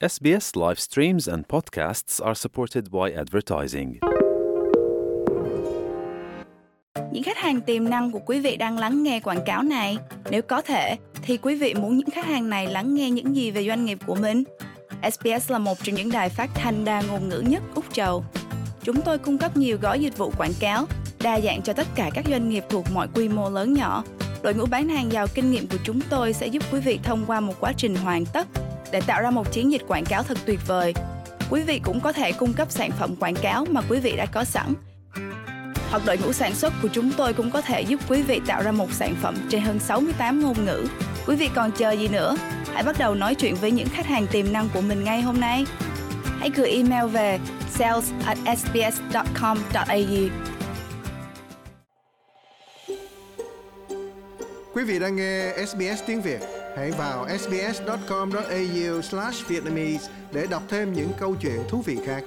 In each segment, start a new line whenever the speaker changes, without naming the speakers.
SBS live streams and podcasts are supported by advertising.
Những khách hàng tiềm năng của quý vị đang lắng nghe quảng cáo này. Nếu có thể, thì quý vị muốn những khách hàng này lắng nghe những gì về doanh nghiệp của mình? SBS là một trong những đài phát thanh đa ngôn ngữ nhất Úc Châu. Chúng tôi cung cấp nhiều gói dịch vụ quảng cáo, đa dạng cho tất cả các doanh nghiệp thuộc mọi quy mô lớn nhỏ. Đội ngũ bán hàng giàu kinh nghiệm của chúng tôi sẽ giúp quý vị thông qua một quá trình hoàn tất để tạo ra một chiến dịch quảng cáo thật tuyệt vời. Quý vị cũng có thể cung cấp sản phẩm quảng cáo mà quý vị đã có sẵn. Hoặc đội ngũ sản xuất của chúng tôi cũng có thể giúp quý vị tạo ra một sản phẩm trên hơn 68 ngôn ngữ. Quý vị còn chờ gì nữa? Hãy bắt đầu nói chuyện với những khách hàng tiềm năng của mình ngay hôm nay. Hãy gửi email về sales@sbs.com.au.
Quý vị đang nghe SBS tiếng Việt. Hãy vào sbs.com.au/Vietnamese để đọc thêm những câu chuyện thú vị khác.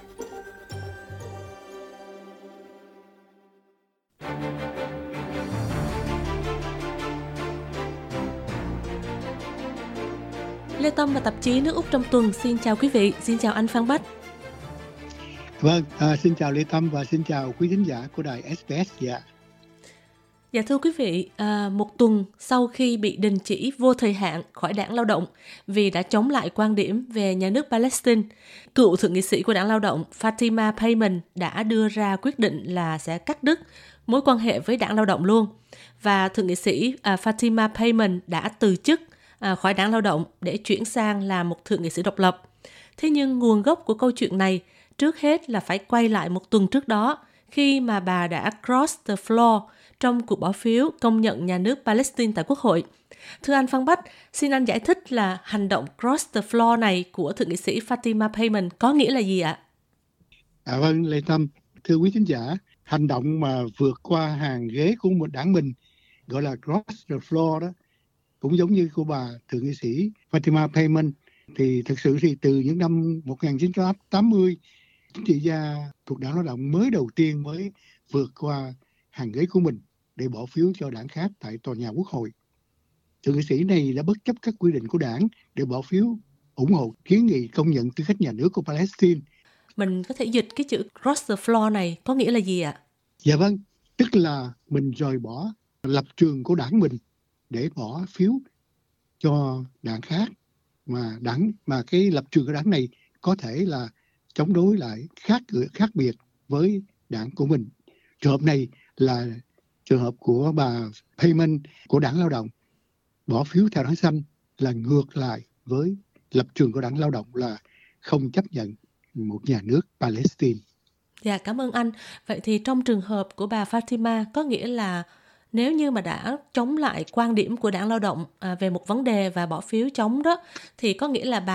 Lê Tâm và tạp chí Nước Úc trong tuần xin chào quý vị, xin chào anh Phan Bách.
Vâng, xin chào Lê Tâm và xin chào quý khán giả của đài SBS.
Dạ thưa quý vị, một tuần sau khi bị đình chỉ vô thời hạn khỏi Đảng Lao động vì đã chống lại quan điểm về nhà nước Palestine, cựu thượng nghị sĩ của Đảng Lao động Fatima Payman đã đưa ra quyết định là sẽ cắt đứt mối quan hệ với Đảng Lao động luôn. Và thượng nghị sĩ Fatima Payman đã từ chức khỏi Đảng Lao động để chuyển sang là một thượng nghị sĩ độc lập. Thế nhưng nguồn gốc của câu chuyện này trước hết là phải quay lại một tuần trước đó khi mà bà đã cross the floor trong cuộc bỏ phiếu công nhận nhà nước Palestine tại Quốc hội. Thưa anh Phan Bách, xin anh giải thích là hành động cross the floor này của thượng nghị sĩ Fatima Payman có nghĩa là gì ạ?
Vâng, Lê Tâm, thưa quý khán giả, hành động mà vượt qua hàng ghế của một đảng mình gọi là cross the floor đó, cũng giống như của bà thượng nghị sĩ Fatima Payman, thì thực sự thì từ những năm 1980, chính trị gia thuộc Đảng Lao động mới đầu tiên mới vượt qua hàng ghế của mình để bỏ phiếu cho đảng khác tại tòa nhà Quốc hội. Thượng nghị sĩ này đã bất chấp các quy định của đảng để bỏ phiếu ủng hộ kiến nghị công nhận tư cách nhà nước của Palestine.
Mình có thể dịch cái chữ cross the floor này có nghĩa là gì ạ?
Dạ vâng, tức là mình rời bỏ lập trường của đảng mình để bỏ phiếu cho đảng khác, mà cái lập trường của đảng này có thể là chống đối lại khác biệt với đảng của mình. Trường hợp này là trường hợp của bà Payman của Đảng Lao động. Bỏ phiếu theo đảng xanh là ngược lại với lập trường của Đảng Lao động là không chấp nhận một nhà nước Palestine.
Dạ, cảm ơn anh. Vậy thì trong trường hợp của bà Fatima có nghĩa là nếu như mà đã chống lại quan điểm của Đảng Lao động về một vấn đề và bỏ phiếu chống đó, thì có nghĩa là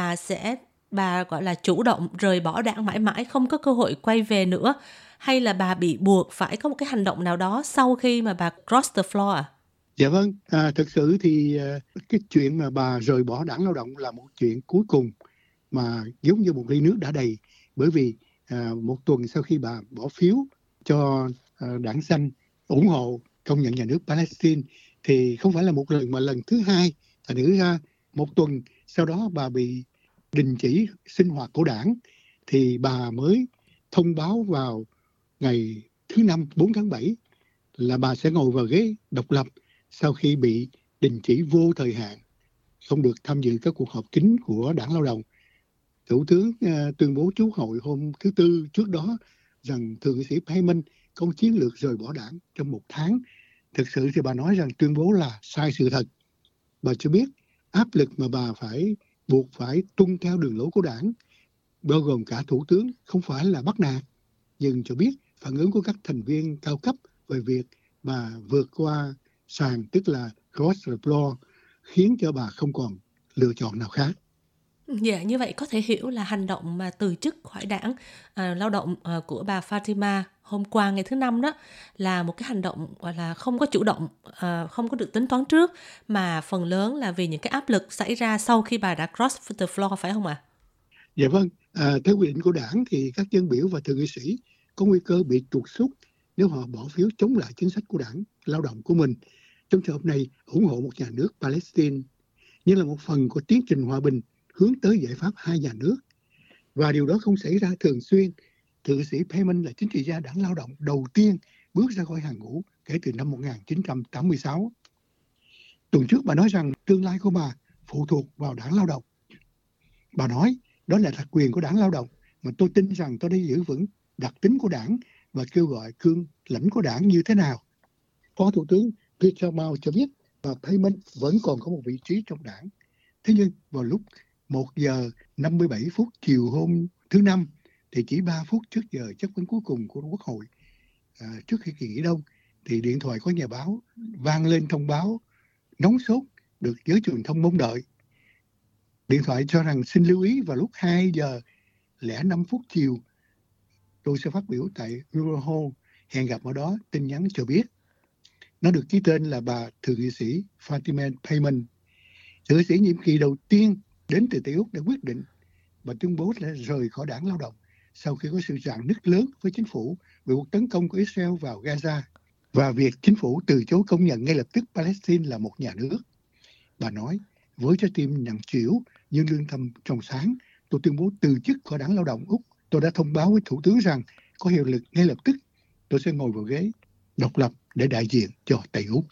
bà gọi là chủ động rời bỏ đảng mãi mãi, không có cơ hội quay về nữa, hay là bà bị buộc phải có một cái hành động nào đó sau khi mà bà cross the floor à?
Dạ vâng, thực sự thì cái chuyện mà bà rời bỏ Đảng Lao động là một chuyện cuối cùng mà giống như một ly nước đã đầy, bởi vì một tuần sau khi bà bỏ phiếu cho đảng xanh ủng hộ công nhận nhà nước Palestine thì không phải là một lần mà lần thứ hai. Thành thử ra một tuần sau đó bà bị đình chỉ sinh hoạt của đảng thì bà mới thông báo vào ngày thứ Năm 4 tháng 7 là bà sẽ ngồi vào ghế độc lập sau khi bị đình chỉ vô thời hạn, không được tham dự các cuộc họp chính của Đảng Lao động. Thủ tướng tuyên bố trước hội hôm thứ Tư trước đó rằng thượng nghị sĩ Payman có chiến lược rời bỏ đảng trong một tháng. Thực sự thì bà nói rằng tuyên bố là sai sự thật. Bà cho biết áp lực mà bà buộc phải tuân theo đường lối của đảng, bao gồm cả thủ tướng, không phải là bắt nạt, nhưng cho biết phản ứng của các thành viên cao cấp về việc bà vượt qua sàn, tức là cross the floor, khiến cho bà không còn lựa chọn nào khác.
Dạ, như vậy có thể hiểu là hành động mà từ chức khỏi Đảng Lao động của bà Fatima hôm qua ngày thứ Năm đó là một cái hành động gọi là không có chủ động, không có được tính toán trước, mà phần lớn là vì những cái áp lực xảy ra sau khi bà đã cross the floor, phải không ạ?
Dạ vâng, theo quy định của đảng thì các dân biểu và thượng nghị sĩ có nguy cơ bị trục xuất nếu họ bỏ phiếu chống lại chính sách của Đảng Lao động của mình. Trong trường hợp này, ủng hộ một nhà nước Palestine như là một phần của tiến trình hòa bình hướng tới giải pháp hai nhà nước Và điều đó không xảy ra thường xuyên. Thượng nghị sĩ Payman là chính trị gia đảng Lao động đầu tiên bước ra khỏi hàng ngũ kể từ năm 1986. Tuần trước bà nói rằng tương lai của bà phụ thuộc vào đảng Lao động. Bà nói đó là đặc quyền của đảng Lao động, mà tôi tin rằng tôi đã giữ vững đặc tính của đảng và kêu gọi cương lĩnh của đảng như thế nào. Phó Thủ tướng Peter Mao cho biết bà Payman vẫn còn có một vị trí trong đảng. Thế nhưng vào lúc 1 giờ 57 phút chiều hôm thứ Năm, thì chỉ 3 phút trước giờ chất vấn cuối cùng của Quốc hội, trước khi kỳ nghỉ đông, thì điện thoại của nhà báo vang lên thông báo nóng sốt được giới truyền thông mong đợi. Điện thoại cho rằng xin lưu ý vào lúc 2 giờ 05 phút chiều tôi sẽ phát biểu tại Rural Hall, hẹn gặp ở đó. Tin nhắn cho biết nó được ký tên là bà thượng nghị sĩ Fatima Payman. Thượng nghị sĩ nhiệm kỳ đầu tiên đến từ Tây Úc đã quyết định và tuyên bố sẽ rời khỏi đảng Lao động sau khi có sự rạn nứt lớn với chính phủ về cuộc tấn công của Israel vào Gaza và việc chính phủ từ chối công nhận ngay lập tức Palestine là một nhà nước. Bà nói, với trái tim nặng trĩu nhưng lương tâm trong sáng, tôi tuyên bố từ chức khỏi đảng Lao động Úc. Tôi đã thông báo với Thủ tướng rằng có hiệu lực ngay lập tức tôi sẽ ngồi vào ghế độc lập để đại diện cho Tây Úc.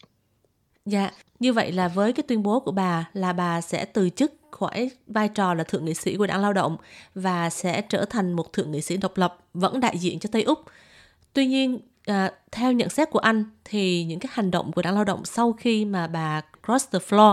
Dạ, như vậy là với cái tuyên bố của bà là bà sẽ từ chức khỏi vai trò là thượng nghị sĩ của đảng Lao động và sẽ trở thành một thượng nghị sĩ độc lập vẫn đại diện cho Tây Úc. Tuy nhiên, theo nhận xét của anh thì những cái hành động của đảng Lao động sau khi mà bà cross the floor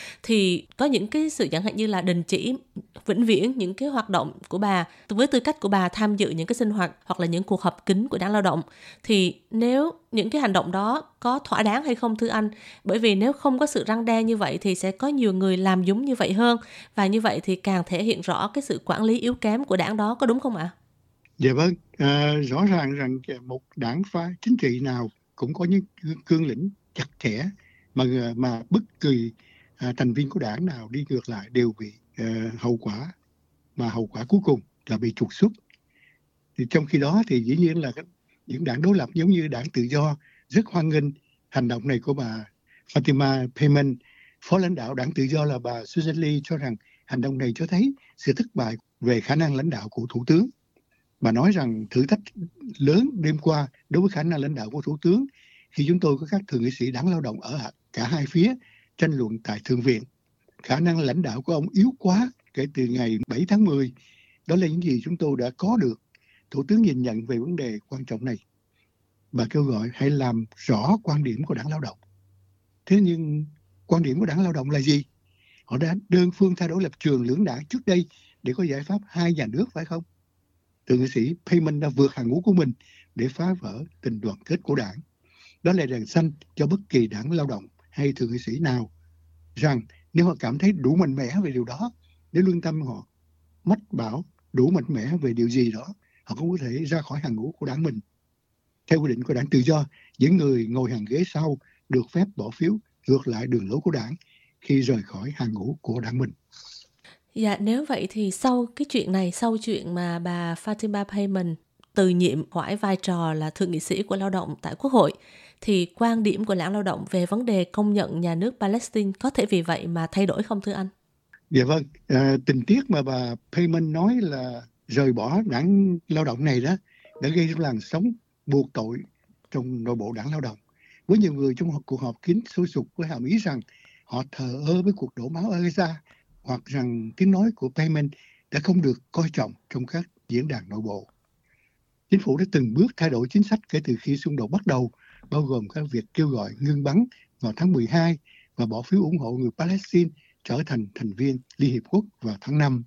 thì có những cái sự chẳng hạn như là đình chỉ vĩnh viễn những cái hoạt động của bà với tư cách của bà tham dự những cái sinh hoạt hoặc là những cuộc họp kín của đảng Lao động. Thì nếu những cái hành động đó có thỏa đáng hay không thưa anh? Bởi vì nếu không có sự răn đe như vậy thì sẽ có nhiều người làm giống như vậy hơn, và như vậy thì càng thể hiện rõ cái sự quản lý yếu kém của đảng đó, có đúng không ạ?
Dạ vâng, rõ ràng rằng một đảng phái chính trị nào cũng có những cương lĩnh chặt chẽ mà bất kỳ thành viên của đảng nào đi ngược lại đều bị hậu quả, mà hậu quả cuối cùng là bị trục xuất. Thì trong khi đó thì dĩ nhiên là những đảng đối lập giống như đảng Tự Do rất hoan nghênh hành động này của bà Fatima Payman. Phó lãnh đạo đảng Tự Do là bà Susan Lee cho rằng hành động này cho thấy sự thất bại về khả năng lãnh đạo của Thủ tướng. Bà nói rằng thử thách lớn đêm qua đối với khả năng lãnh đạo của Thủ tướng khi chúng tôi có các thượng nghị sĩ đảng Lao động ở cả hai phía tranh luận tại Thượng viện. Khả năng lãnh đạo của ông yếu quá kể từ ngày 7 tháng 10. Đó là những gì chúng tôi đã có được. Thủ tướng nhìn nhận về vấn đề quan trọng này. Bà kêu gọi hãy làm rõ quan điểm của đảng Lao động. Thế nhưng quan điểm của đảng Lao động là gì? Họ đã đơn phương thay đổi lập trường lưỡng đảng trước đây để có giải pháp hai nhà nước, phải không? Thượng nghị sĩ Payman đã vượt hàng ngũ của mình để phá vỡ tình đoàn kết của đảng. Đó là đèn xanh cho bất kỳ đảng Lao động hay thượng nghị sĩ nào rằng nếu họ cảm thấy đủ mạnh mẽ về điều đó, nếu lương tâm họ mách bảo đủ mạnh mẽ về điều gì đó, họ cũng có thể ra khỏi hàng ngũ của đảng mình. Theo quy định của đảng Tự Do, những người ngồi hàng ghế sau được phép bỏ phiếu ngược lại đường lối của đảng khi rời khỏi hàng ngũ của đảng mình.
Dạ, nếu vậy thì sau cái chuyện này, sau chuyện mà bà Fatima Payman từ nhiệm khỏi vai trò là thượng nghị sĩ của Lao động tại Quốc hội, thì quan điểm của đảng Lao động về vấn đề công nhận nhà nước Palestine có thể vì vậy mà thay đổi không thưa anh?
Dạ vâng, tình tiết mà bà Payman nói là rời bỏ đảng Lao động này đó đã gây ra làn sóng buộc tội trong nội bộ đảng Lao động. Với nhiều người trong cuộc họp kín sôi sục với hàm ý rằng họ thờ ơ với cuộc đổ máu ở Gaza, hoặc rằng tiếng nói của Payman đã không được coi trọng trong các diễn đàn nội bộ. Chính phủ đã từng bước thay đổi chính sách kể từ khi xung đột bắt đầu, bao gồm các việc kêu gọi ngưng bắn vào tháng 12 và bỏ phiếu ủng hộ người Palestine trở thành thành viên Liên Hiệp Quốc vào tháng 5.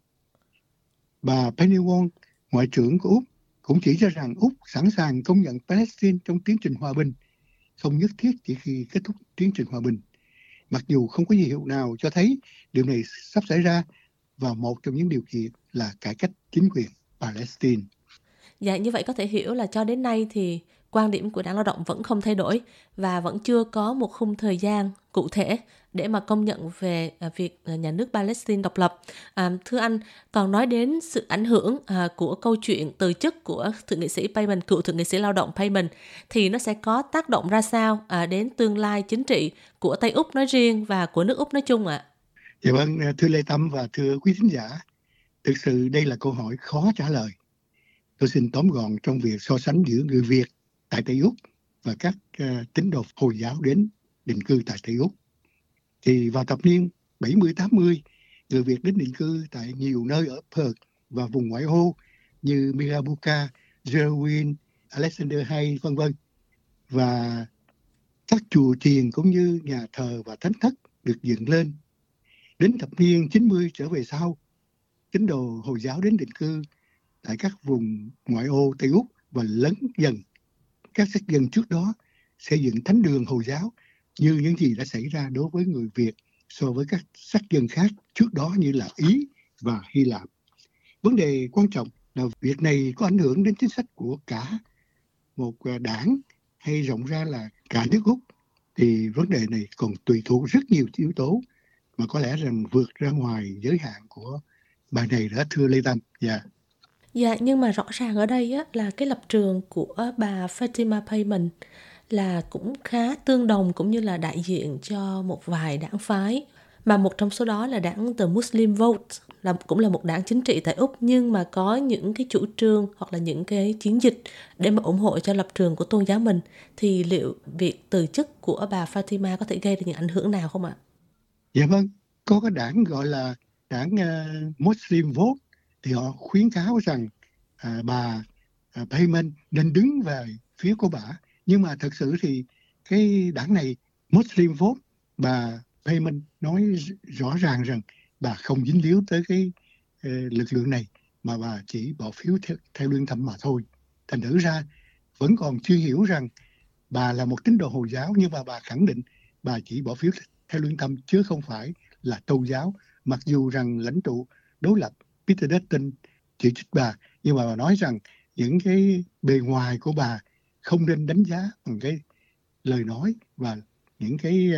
Bà Penny Wong, Ngoại trưởng của Úc, cũng chỉ ra rằng Úc sẵn sàng công nhận Palestine trong tiến trình hòa bình, không nhất thiết chỉ khi kết thúc tiến trình hòa bình. Mặc dù không có dấu hiệu nào cho thấy điều này sắp xảy ra, và một trong những điều kiện là cải cách chính quyền Palestine.
Dạ, như vậy có thể hiểu là cho đến nay thì quan điểm của đảng Lao động vẫn không thay đổi và vẫn chưa có một khung thời gian cụ thể để mà công nhận về việc nhà nước Palestine độc lập. Thưa anh, còn nói đến sự ảnh hưởng của câu chuyện từ chức của thượng nghị sĩ Payman, cựu thượng nghị sĩ Lao động Payman, thì nó sẽ có tác động ra sao đến tương lai chính trị của Tây Úc nói riêng và của nước Úc nói chung ạ?
Dạ vâng, thưa Lê Tâm và thưa quý thính giả, Thực sự đây là câu hỏi khó trả lời. Tôi xin tóm gọn trong việc so sánh giữa người Việt tại Tây Úc và các tín đồ Hồi giáo đến định cư tại Tây Úc. Thì vào thập niên 70-80, người Việt đến định cư tại nhiều nơi ở Perth và vùng ngoại ô như Mirrabooka, Gerwin, Alexander Hay, v.v. Và các chùa chiền cũng như nhà thờ và thánh thất được dựng lên. Đến thập niên 90 trở về sau, tín đồ Hồi giáo đến định cư tại các vùng ngoại ô Tây Úc và lấn dần các sắc dân trước đó xây dựng thánh đường Hồi giáo như những gì đã xảy ra đối với người Việt so với các sắc dân khác trước đó như là Ý và Hy Lạp. Vấn đề quan trọng là việc này có ảnh hưởng đến chính sách của cả một đảng hay rộng ra là cả nước Úc, thì vấn đề này còn tùy thuộc rất nhiều yếu tố mà có lẽ rằng vượt ra ngoài giới hạn của bài này đó, thưa Lê Tâm.
Dạ, nhưng mà rõ ràng ở đây á, là cái lập trường của bà Fatima Payman là cũng khá tương đồng cũng như là đại diện cho một vài đảng phái, mà một trong số đó là đảng The Muslim Vote, cũng là một đảng chính trị tại Úc, nhưng mà có những cái chủ trương hoặc là những cái chiến dịch để mà ủng hộ cho lập trường của tôn giáo mình. Thì liệu việc từ chức của bà Fatima có thể gây ra những ảnh hưởng nào không ạ?
Dạ vâng, có cái đảng gọi là đảng Muslim Vote thì họ khuyến cáo rằng bà Payman nên đứng về phía của bà. Nhưng mà thật sự thì cái đảng này Muslim Vote, bà Payman nói rõ ràng rằng bà không dính líu tới cái lực lượng này, mà bà chỉ bỏ phiếu theo lương tâm mà thôi. Thành thử ra vẫn còn chưa hiểu rằng bà là một tín đồ Hồi giáo, nhưng mà bà khẳng định bà chỉ bỏ phiếu theo lương tâm chứ không phải là tôn giáo. Mặc dù rằng lãnh tụ đối lập Peter Dutton chỉ trích bà, nhưng mà bà nói rằng những cái bề ngoài của bà không nên đánh giá bằng cái lời nói và những cái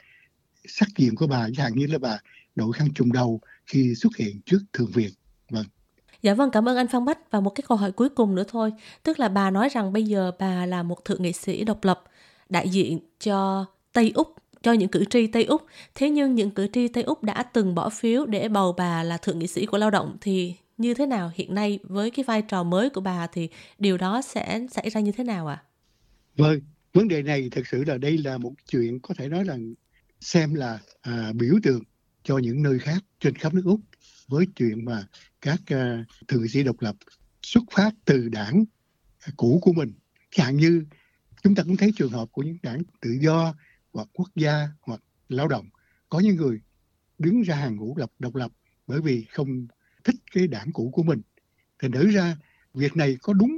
sắc diện của bà, chẳng như là bà đội khăn trùm đầu khi xuất hiện trước Thượng viện. Vâng.
Dạ vâng, cảm ơn anh Phan Bách. Và một cái câu hỏi cuối cùng nữa thôi. Tức là bà nói rằng bây giờ bà là một thượng nghị sĩ độc lập đại diện cho Tây Úc, cho những cử tri Tây Úc. Thế nhưng những cử tri Tây Úc đã từng bỏ phiếu để bầu bà là thượng nghị sĩ của lao động, thì như thế nào hiện nay với cái vai trò mới của bà thì điều đó sẽ xảy ra như thế nào ạ?
Vâng, vấn đề này thực sự là đây là một chuyện có thể nói là xem là biểu tượng cho những nơi khác trên khắp nước Úc, với chuyện mà các thượng nghị sĩ độc lập xuất phát từ đảng cũ của mình. Chẳng như chúng ta cũng thấy trường hợp của những đảng tự do hoặc quốc gia hoặc lao động, có những người đứng ra hàng ngũ độc lập bởi vì không thích cái đảng cũ của mình. Thành thử ra việc này có đúng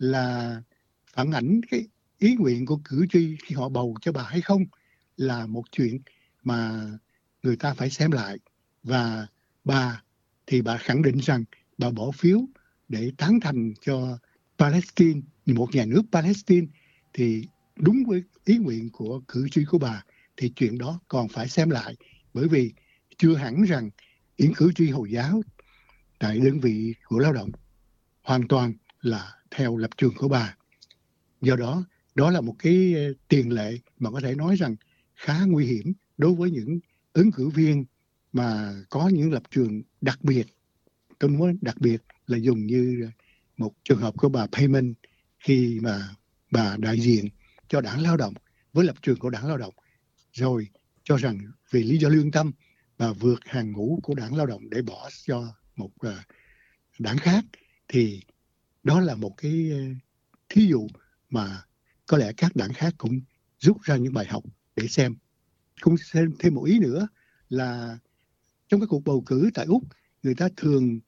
là phản ảnh cái ý nguyện của cử tri khi họ bầu cho bà hay không là một chuyện mà người ta phải xem lại. Và bà thì bà khẳng định rằng bà bỏ phiếu để tán thành cho Palestine, một nhà nước Palestine, thì đúng với ý nguyện của cử tri của bà thì chuyện đó còn phải xem lại, bởi vì chưa hẳn rằng những cử tri Hồi giáo tại đơn vị của lao động hoàn toàn là theo lập trường của bà. Do đó, đó là một cái tiền lệ mà có thể nói rằng khá nguy hiểm đối với những ứng cử viên mà có những lập trường đặc biệt. Tôi muốn đặc biệt là dùng như một trường hợp của bà Payman khi mà bà đại diện cho đảng lao động với lập trường của đảng lao động, rồi cho rằng vì lý do lương tâm bà vượt hàng ngũ của đảng lao động để bỏ cho một đảng khác, thì đó là một cái thí dụ mà có lẽ các đảng khác cũng rút ra những bài học để xem. Cũng thêm một ý nữa là trong các cuộc bầu cử tại Úc, người ta thường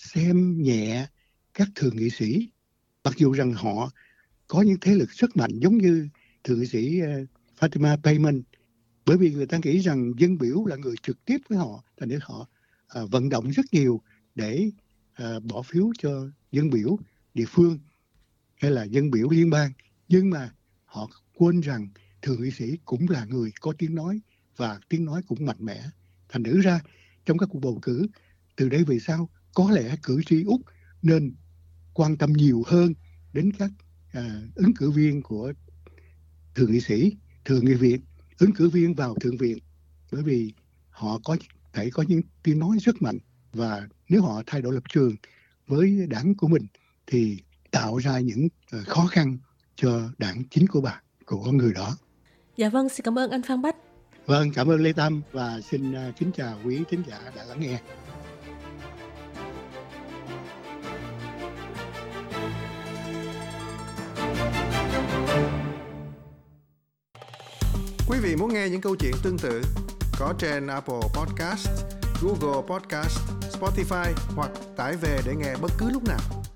xem nhẹ các thượng nghị sĩ, mặc dù rằng họ có những thế lực rất mạnh giống như thượng nghị sĩ Fatima Payman, bởi vì người ta nghĩ rằng dân biểu là người trực tiếp với họ, thành nên họ vận động rất nhiều để bỏ phiếu cho dân biểu địa phương hay là dân biểu liên bang. Nhưng mà họ quên rằng thượng nghị sĩ cũng là người có tiếng nói và tiếng nói cũng mạnh mẽ. Thành thử ra trong các cuộc bầu cử từ đây về sau, có lẽ cử tri Úc nên quan tâm nhiều hơn đến các ứng cử viên của thượng nghị sĩ, thượng nghị viện, ứng cử viên vào thượng viện, bởi vì họ có thể có những tiếng nói rất mạnh và nếu họ thay đổi lập trường với đảng của mình thì tạo ra những khó khăn cho đảng chính của người đó.
Dạ vâng, xin cảm ơn anh Phan Bách.
Vâng, cảm ơn Lê Tâm và xin kính chào quý thính giả đã lắng nghe.
Quý vị muốn nghe những câu chuyện tương tự có trên Apple Podcast, Google Podcast, Spotify hoặc tải về để nghe bất cứ lúc nào.